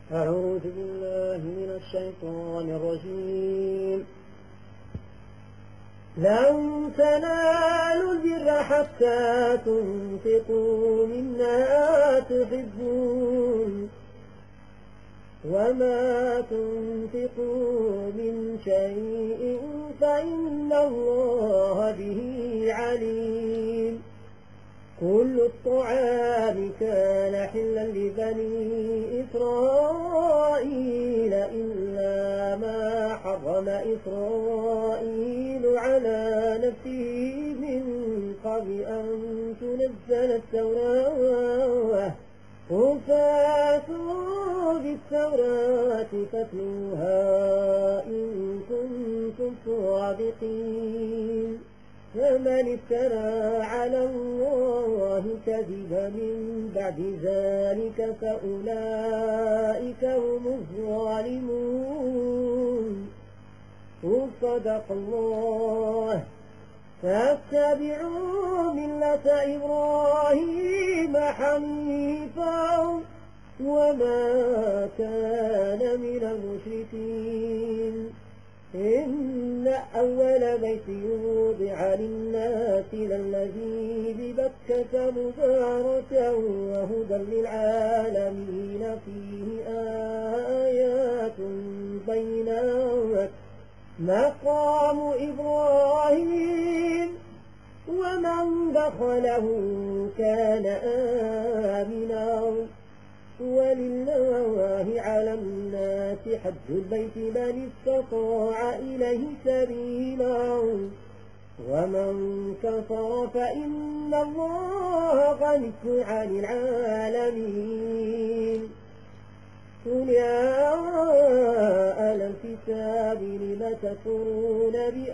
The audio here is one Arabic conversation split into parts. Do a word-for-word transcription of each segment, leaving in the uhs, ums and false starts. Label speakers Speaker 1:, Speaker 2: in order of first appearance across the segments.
Speaker 1: أعوذ بالله من الشيطان الرجيم. لن تنالوا البر حتى تنفقوا مما تحبون وما تنفقوا من شيء فإن الله به عليم. كل الطعام كان حلا لبني إسرائيل إلا ما حرم إسرائيل على نفسه من قبل أن تنزل التوراة. قل فاتوا بالتوراة فاتلوها إن كنتم صادقين. فمن افترى على الله كذبا من بعد ذلك فأولئك هم الظالمون. صدق الله. فاتبعوا ملة إبراهيم حنيفا وما كان من المشركين. إن أول بيت وضع للناس للذي ببكة مباركا وهدى للعالمين فيه آيات بينات مقام إبراهيم ومن دخله كان آمنا. ولله على الناس حج البيت من استطاع إليه سبيلا ومن كفر فإن الله غني عن العالمين. قل يا أهل الكتاب لم تكفرون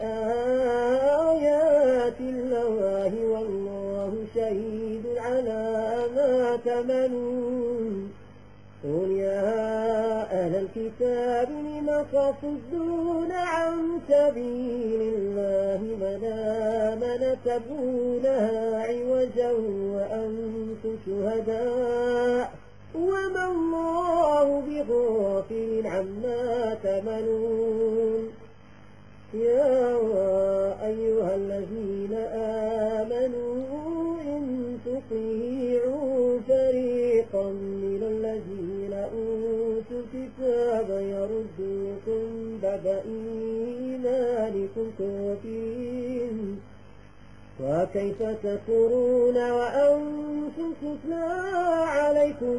Speaker 1: بآيات الله والله شهيد على ما تعملون. قل يا أهل الكتاب لم تصدون عن سبيل الله من آمن تبغونها عوجا وأنتم شهداء وما الله بغافل عما تعملون. يا أيها الذين آمنوا إن تطيعوا فريقا من الذين أوتوا الكتاب يردوكم بعد إيمانكم كافرين. وكيف تكفرون وأنتم تتلى عليكم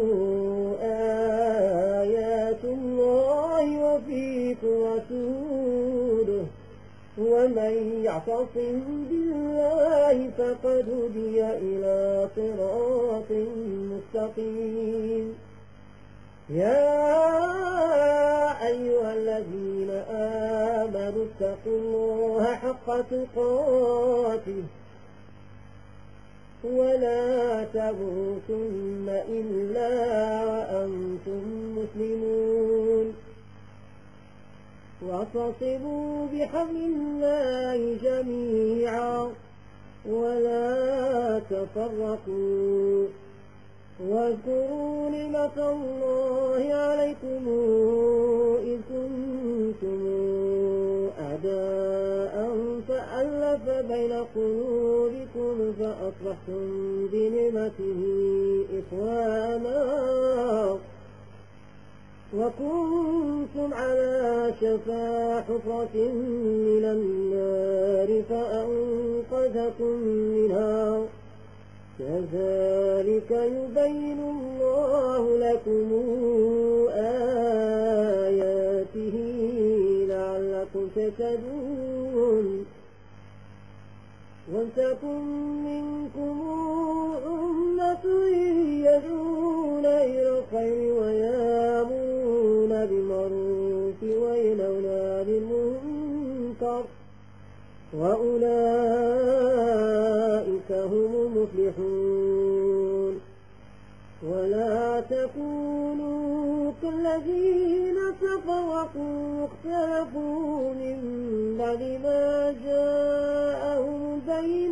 Speaker 1: آيات الله وفيكم رسوله ومن يعتصم بالله فقد هدي إلى صراط مستقيم. يا أيها الذين آمنوا اتقوا الله حق تقاته ولا تموتن إلا وأنتم مسلمون. واعتصموا بحبل الله جميعا ولا تفرقوا. واذكروا نعمة الله عليكم إذ كنتم أعداء فألف بين قلوبكم فأصبحتم بنعمته إخوانا وكنتم على شفا حفرة من النار فأنقذكم منها. كذلك يبين الله لكم آياته لعلكم تهتدون. ولتكن منكم أمة يدعون إلى الخير ويأمرون بالمعروف وينهون عن المنكر وأولئك هم المفلحون. ولا تكونوا كالذين تفرقوا واختلفوا من بعد ما جاءهم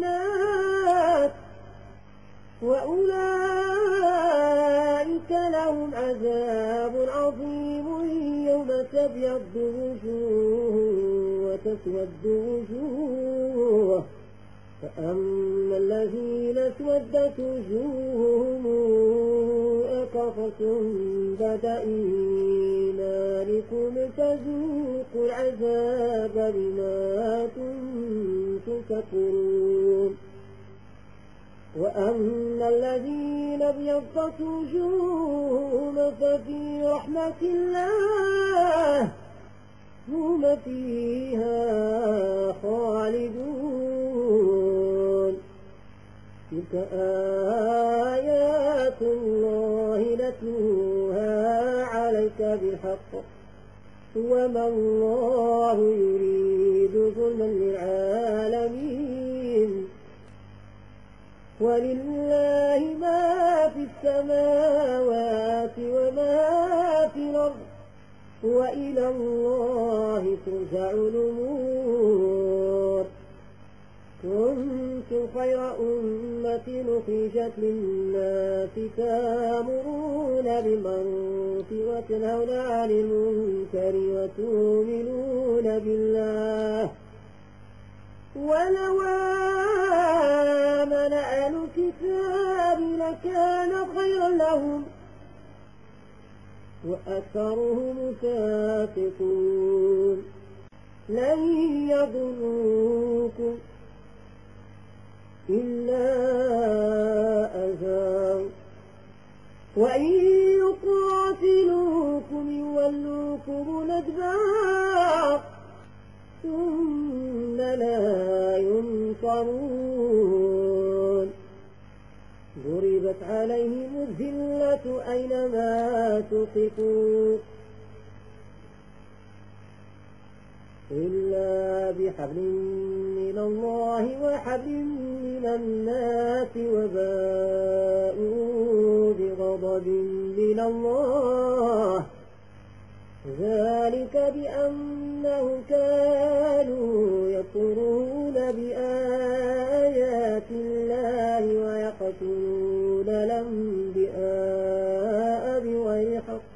Speaker 1: البينات وأولئك لهم لهم عذاب عظيم يوم تبيض وجوه وتسود وجوه فأما الذين اسودت وجوههم أكفرتم بعد إيمانكم فذوقوا العذاب بما كنتم تكفرون وأما الذين ابيضت وجوههم ففي رحمة الله هم فيها خالدون تلك آيات الله نتلوها عليك بالحق وما الله يريد ظلما للعالمين ولله ما في السماوات وما في الأرض وإلى الله ترجع الأمور كنتم خير أمة أخرجت للناس تأمرون بالمعروف وتنهون عن المنكر وتؤمنون بالله ولو آمن أهل الكتاب لكان خيرا لهم وأكثرهم فاسقون لن يضروكم إلا أذى وإن يقاتلوكم يولوكم الأدبار ثم لا ينصرون ضربت عليهم الذلة أينما تثقوا إلا بحبل من الله وحبل من الناس وباءوا بغضب من الله ذلك بأنهم كانوا يكفرون بآيات الله ويقتلون الأنبياء بغير حق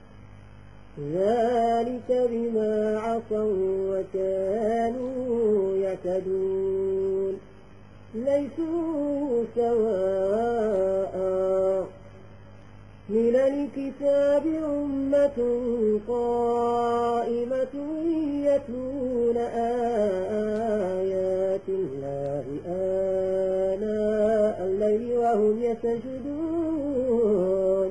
Speaker 1: ذلك بما عصوا وكانوا يعتدون ليسوا سواء من الكتاب أمة قائمة يتلون آيات الله آناء الليل وهم يسجدون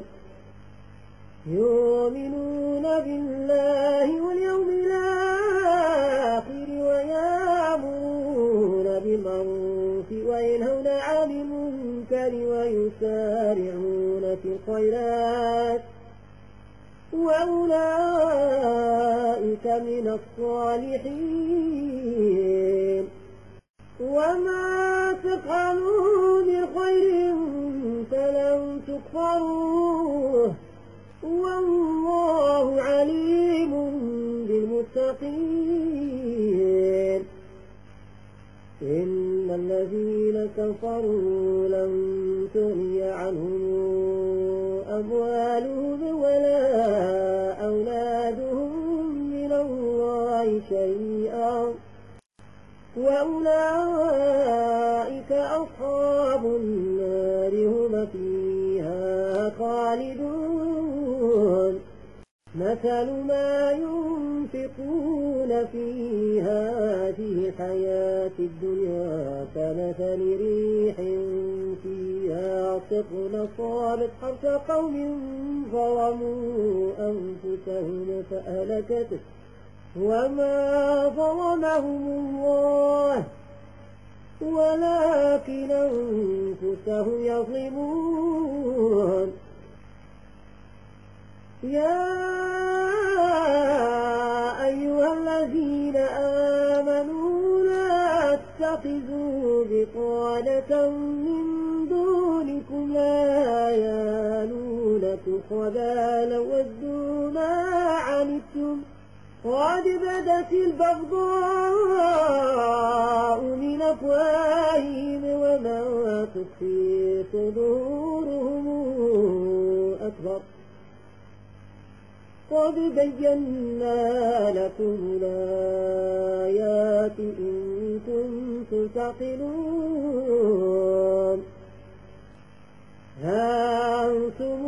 Speaker 1: يؤمنون بالله واليوم الآخر ويأمرون بالمعروف وينهون عن المنكر ويسارعون في الخيرات وأولئك من الصالحين وما تفعلوا من خير فلن تكفروه والله عليم بالمتقين إن الذين كفروا لن تغني عنهم أموالهم ولا أولادهم من الله شيئا وأولئك أصحاب النار هم فيها خالدون مثل ما ينفقون في هذه الحياة الدنيا كمثل ريح فيها صر أصابت حرث قوم ظلموا أنفسهم فأهلكته وما ظلمهم الله ولكن أنفسهم يظلمون يا أيها الذين آمنوا لا تتخذوا بطانة من دونكم لا يالونكم خبالا ودوا ما عنتم قد بدت البغضاء من أفواههم وما تخفي صدورهم أكبر قد بينا لكم الآيات إن كنتم تعقلون ها أنتم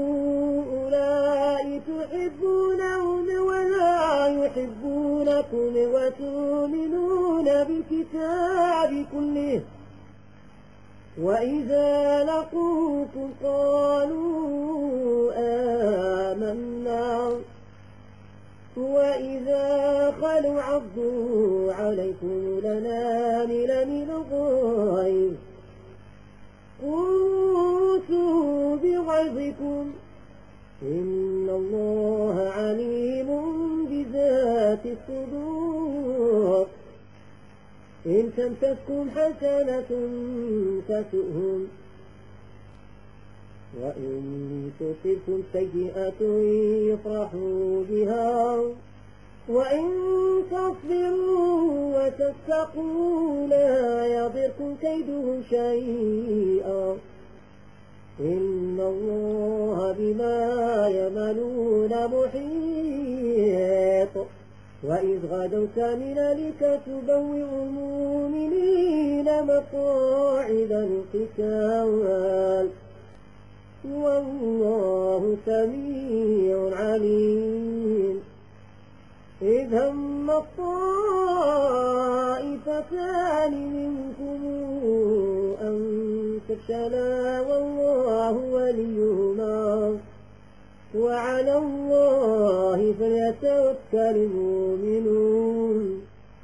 Speaker 1: أولئك تحبونهم ولا يحبونكم وتؤمنون بالكتاب كله وإذا لقوكم قالوا آمنا وإذا خلوا عضوا عليكم الأنامل من الغيظ قوتوا بغيظكم إن الله عليم بذات الصدور إن تمسسكم حسنة تسؤهم وإن تصبكم سيئة يفرحوا بها وإن تصبروا وتتقوا لا يضركم كيدهم شيئا إن الله بما يعملون محيط وإذ غدوت من أهلك تبوئ المؤمنين مقاعد للقتال والله سميع عليم إذ هم الطائفتان منكم أن تفشلا والله وليهما وعلى الله فليتوكل المؤمنون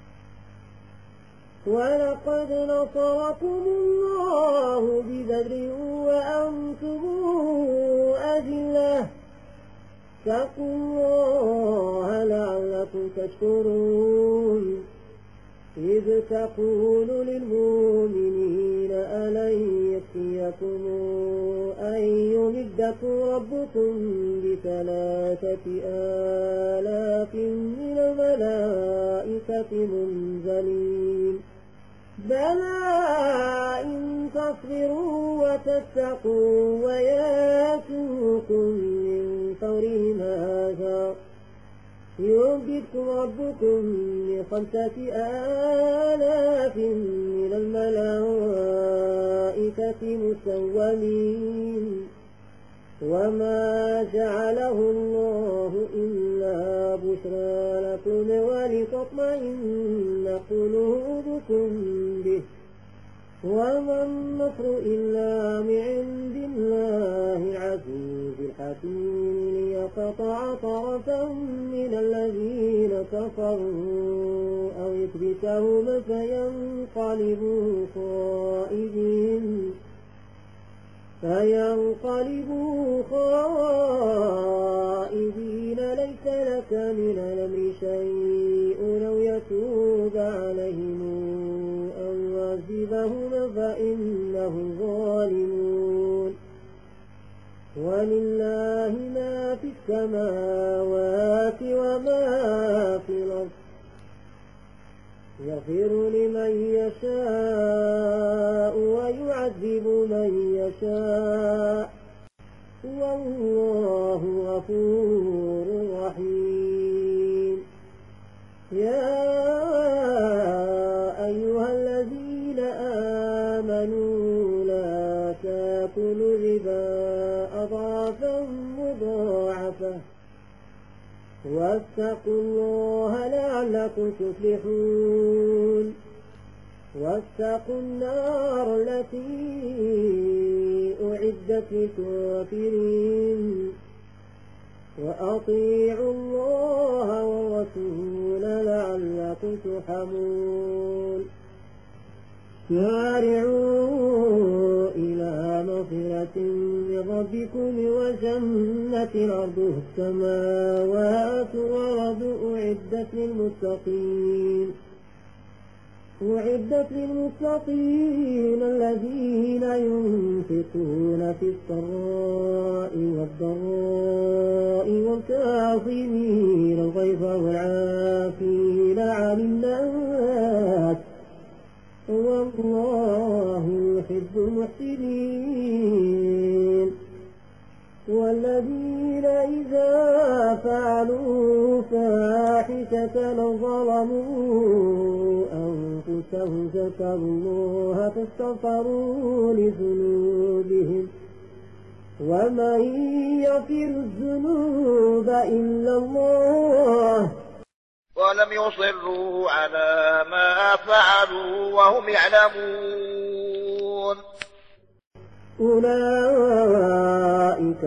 Speaker 1: ولقد نصركم الله ببدر وأنتم أذلة فاتقوا الله لعلكم تشكرون إذ تقول للمؤمنين ألن يكفيكم أن يمدكم ربكم بثلاثة آلاف من الملائكة منزلين بلى إن تصبروا وتتقوا وياتوكم من فورهم هذا يمددكم ربكم بخمسة آلاف من الملائكة مسومين وما جعله الله إلا بشرى لكم ولتطمئن قلوبكم به وما النصر إلا من عند الله العزيز الحكيم ليقطع طرفا من الذين كفروا أو يكبتهم فينقلبوا خائبين فينقلبوا خائبين ليس لك من الأمر شيء أو يتوب عليهم أو يعذبهم فإنهم ظالمون ولله ما في السماوات وما في الأرض يغفر لمن يشاء ويعذب من يشاء والله غفور رحيم يا أيها الذين آمنوا لا تأكلوا الربا أضعافا مضاعفة واتقوا الله لعلكم تفلحون واتقوا النار التي أعدت للكافرين وأطيعوا الله والرسول لعلكم ترحمون سارعوا إلى مغفرة من ربكم وجنة عرضها السماوات والأرض أعدت للمتقين أعدت للمتقين الذين ينفقون في السراء والضراء والكاظمين الغيظ والعافين عن الناس والله يحب المحسنين والذين إذا فعلوا الذين ظلموا أنفسهم ذكروا الله فاستغفروا لذنوبهم ومن يغفر الذنوب إلا الله
Speaker 2: ولم يصروا على ما فعلوا وهم يعلمون
Speaker 1: أولئك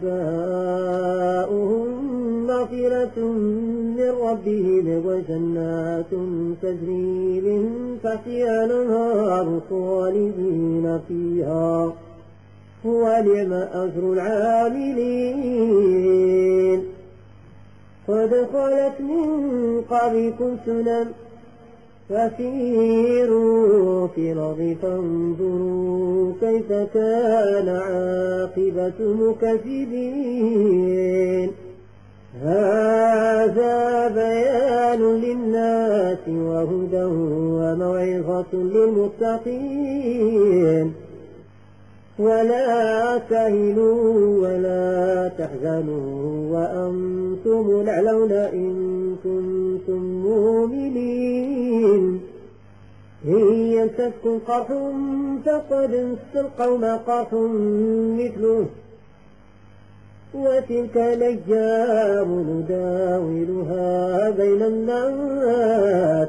Speaker 1: جزاؤهم مغفرة من ربهم وجنات تجري من تحتها الأنهار خالدين فيها ونعم أجر العاملين قد خلت من قبلكم سنن فسيروا في الأرض فانظروا كيف كان عاقبة المكذبين هذا بيان للناس وهدى وموعظة للمتقين ولا تهنوا ولا تحزنوا وأنتم الأعلون إن كنتم مؤمنين إن يمسسكم قرح فقد مس القوم قرح مثله وتلك الأيام نداولها بين الناس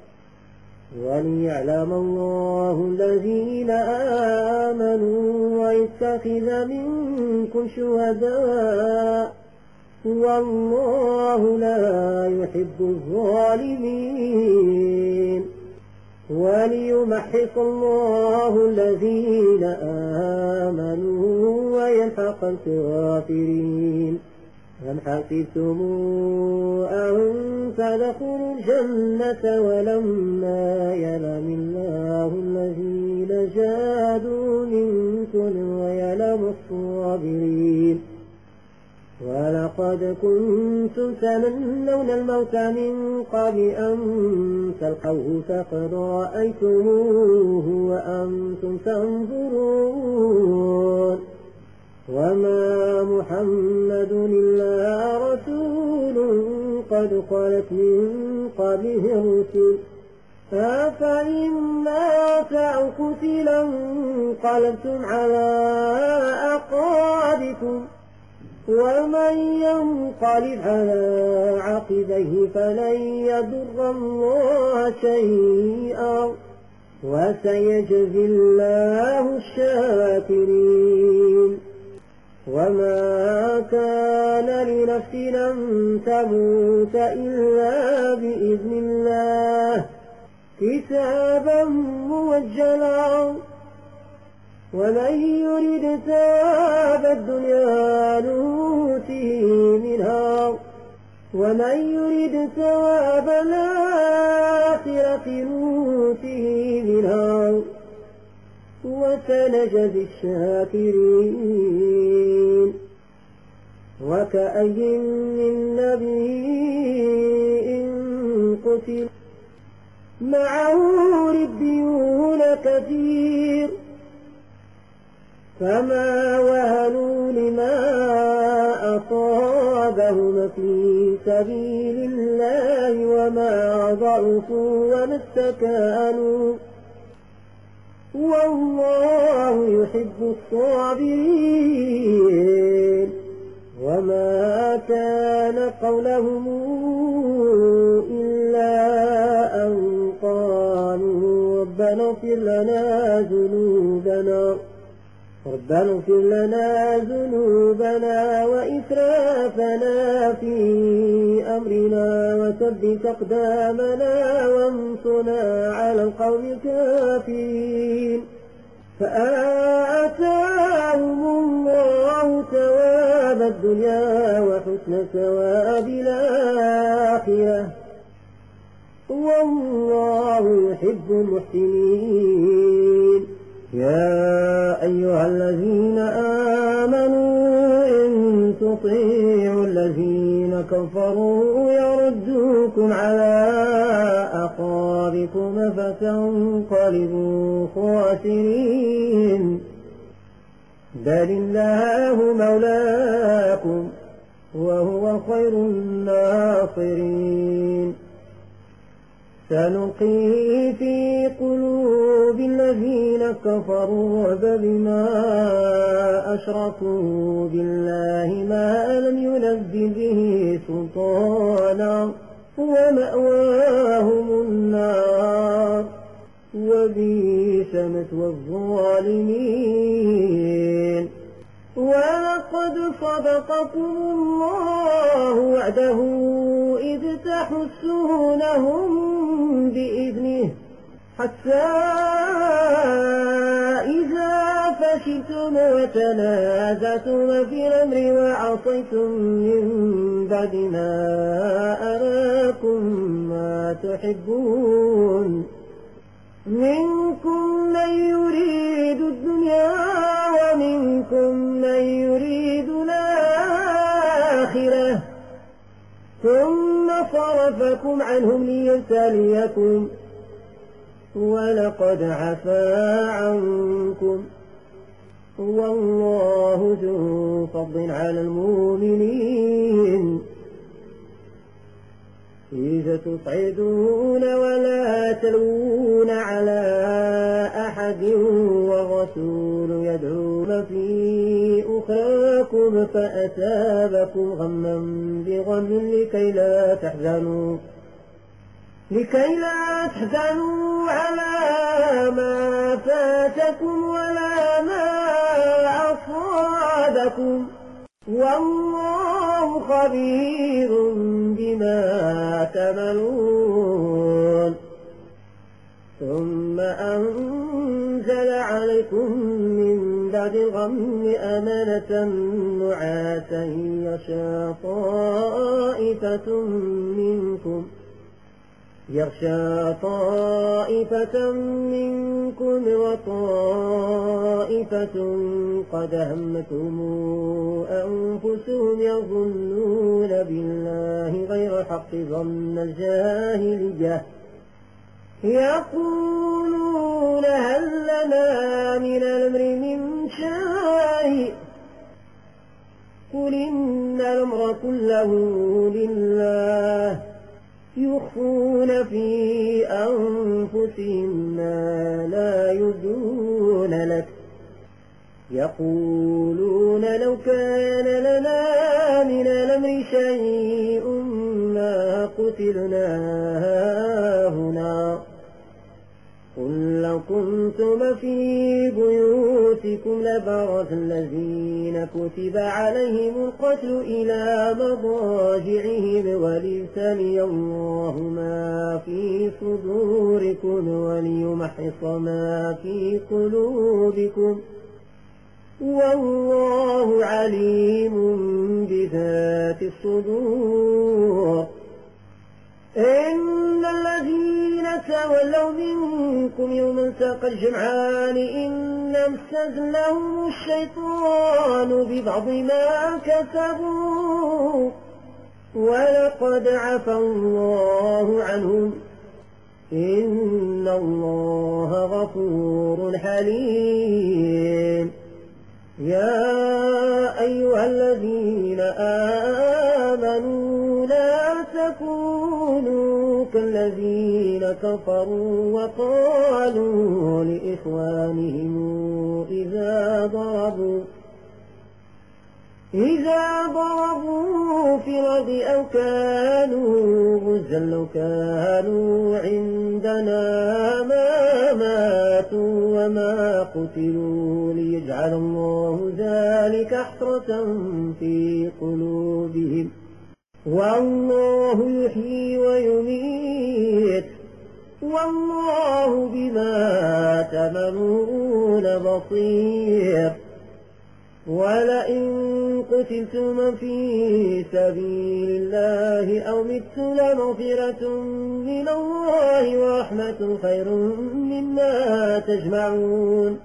Speaker 1: وليعلم الله الذين آمنوا ويتخذ منكم شهداء والله لا يحب الظالمين وليمحص الله الذين آمنوا ويمحق الكافرين أم حسبتم أن تدخلوا الجنة ولما يعلم الله الذين جاهدوا منكم ويعلم الصابرين ولقد كنتم تمنون الموت من قبل أن تلقوه فقد رأيتموه وأنتم تنظرون وما محمد إلا رسول قد خلت من قبله الرسل أفإن مات أو قتل انقلبتم على أعقابكم ومن ينقلب على عقبيه فلن يضر الله شيئا وسيجزي الله الشاكرين وما كان لنفس أن تموت إلا بإذن الله كتابا موجلا ومن يرد ثواب الدنيا نؤته منها ومن يرد ثواب الآخرة نؤته منها وسنجزي الشاكرين وكأي من نبي قتل معه ربيون كثير فما وهنوا لما أصابهم في سبيل الله وما ضعفوا وما استكانوا والله يحب الصابرين وما كان قولهم إلا أن قالوا ربنا اغفر لنا ذنوبنا ربنا اغفر لنا ذنوبنا وإسرافنا في أمرنا وثبت أقدامنا وانصرنا على القوم الكافرين فآتاهم الله ثواب الدنيا وحسن ثواب الآخرة والله يحب المحسنين يا أيها الذين آمنوا إن تطيعوا الذين كفروا يردوكم على أعقابكم فتنقلبوا خاسرين بل الله مولاكم وهو خير الناصرين سنلقي في قلوب الذين كفروا الرعب بما أشركوا بالله ما لم ينزل به سلطانا ومأواهم النار وبئس مثوى الظالمين. ولقد صدقكم الله وعده إذ تحسونهم بإذنه حتى إذا فشلتم وتنازعتم في الأمر وعصيتم من بعد ما أراكم ما تحبون منكم من يريد الدنيا ومنكم من يريد الآخرة ثم صرفكم عنهم ليبتليكم ولقد عفا عنكم والله ذو فضل على المؤمنين. إذا تصعدون ولا تلوون على أحد والرسول يدعون في أخراكم فأثابكم غما بغم لكي لا تحزنوا لكي لا تحزنوا على ما فاتكم ولا ما أصابكم والله خبير بما تعملون. ثم أنزل عليكم من بعد الغم أمانة نعاسا يغشى طائفة منكم يغشى طائفة منكم وطائفة قد همتهم أنفسهم يظنون بالله غير الحق ظن الجاهلية يقولون هل لنا من الأمر من شيء قل إن الأمر كله لله يخفون في أنفسهم ما لا يبدون لك يقولون لو كان لنا من الأمر شيء ما قتلنا هنا قل لو كنتم في بيوتكم لبرز الذين كتب عليهم القتل إلى مضاجعهم وليبتلي الله ما في صدوركم وليمحص ما في قلوبكم والله عليم بذات الصدور. إن الذين تولوا منكم يوم التقى الجمعان إنما استزلهم الشيطان ببعض ما كسبوا ولقد عفا الله عنهم إن الله غفور حليم. يا أيها الذين آمنوا لا تكونوا كالذين كفروا وقالوا لإخوانهم إذا ضربوا إذا ضربوا في الأرض أو كانوا غزا لو كانوا عندنا ما ماتوا وما قتلوا ليجعل الله ذلك حسرة في قلوبهم والله يحيي ويميت والله بما تعملون بصير. ولئن قتلتم في سبيل الله أو متم لمغفرة من الله ورحمة خير مما تجمعون.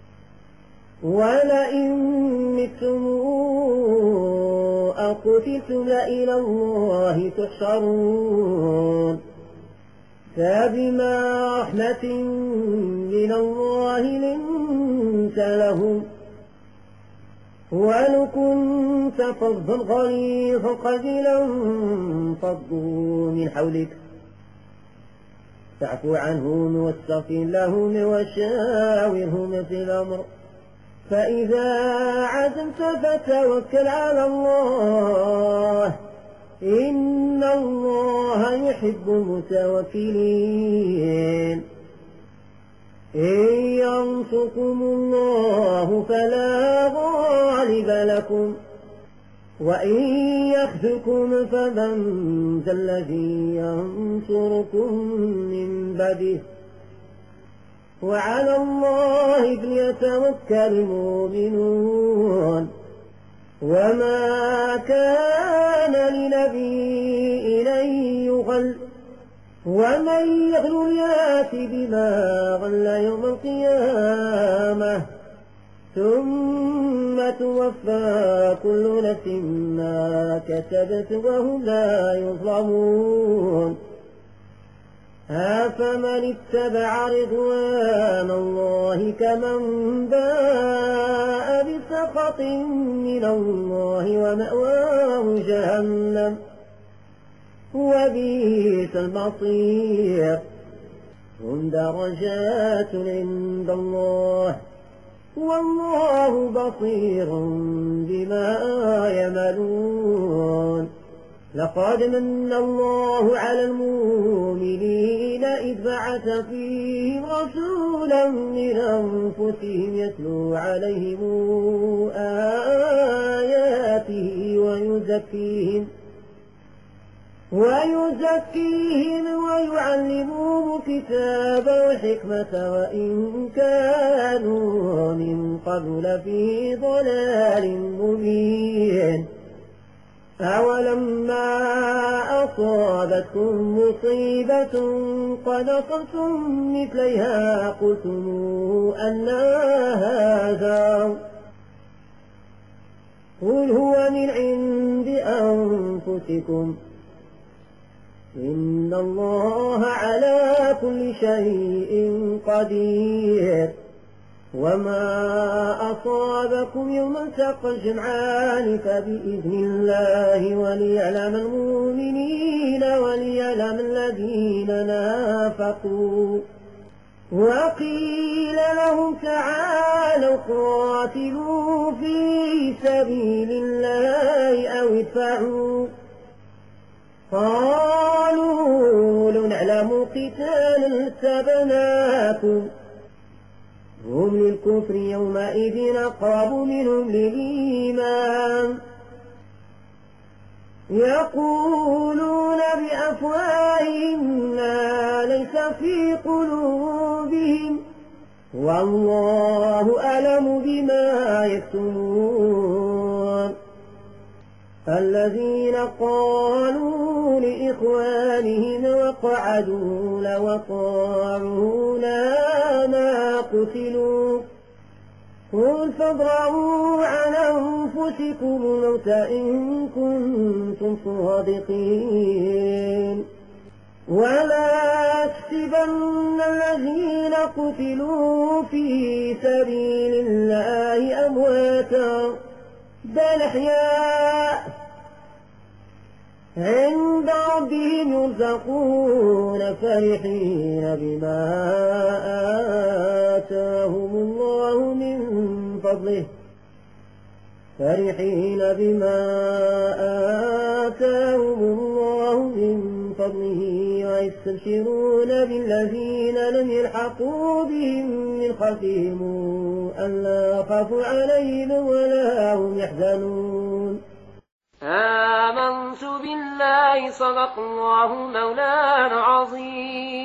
Speaker 1: ولئن متم أو قتلتم لإلى الله تحشرون. فبما رحمة من الله لنت لهم ولو كنت فظا غليظ القلب لانفضوا من حولك فاعف عنهم واستغفر لهم وشاورهم في الأمر فإذا عزمت فتوكل على الله إن الله يحب المتوكلين إن ينصركم الله فلا غالب لكم وإن يخذلكم فمن ذا الذي ينصركم من بعده وعلى الله فليتوكل المؤمنون وما كان لنبي أن يغل ومن يغل يات بما غل يوم القيامة ثم توفى كل نفس ما كسبت وهم لا يظلمون أفمن اتبع رضوان الله كمن باء بسخط من الله ومأواه جهنم وبئس المصير هم درجات عند الله والله بصير بما يعملون لقد من الله على المؤمنين إذ بعث فيهم رسولا من أنفسهم يتلو عليهم آياته ويزكيهم ويزكيهم ويعلمهم الكتاب والحكمة وإن كانوا من قبل في ضلال مبين أولما أصابتكم مصيبة قد أصبتم مثليها قلتم أن هذا قل هو من عند أنفسكم إن الله على كل شيء قدير وما أصابكم يوم التقى الجمعان فبإذن الله وليعلم المؤمنين وليعلم الذين نافقوا وقيل لهم تعالوا قاتلوا في سبيل الله أو ادفعوا قالوا لو نعلم قتالا لاتبعناكم هم للكفر يومئذ أقرب منهم للإيمان يقولون بأفواههم ما ليس في قلوبهم والله أعلم بما يكتمون الذين قالوا لإخوانهم وقعدوا لو أطاعونا ما قتلوا قل فاضرعوا عن أنفسكم الموت إن كنتم صادقين ولا تحسبن الذين قتلوا في سبيل الله أمواتا بل أحياء عند ربهم يرزقون فرحين بما آتاهم الله من فضله فرحين بما آتاهم الله من فضله ويستبشرون بالذين لم يلحقوا بهم من خلفهم ألا خافوا عليهم ولا هم يحزنون
Speaker 3: آمنت بالله صدق الله مولانا العظيم.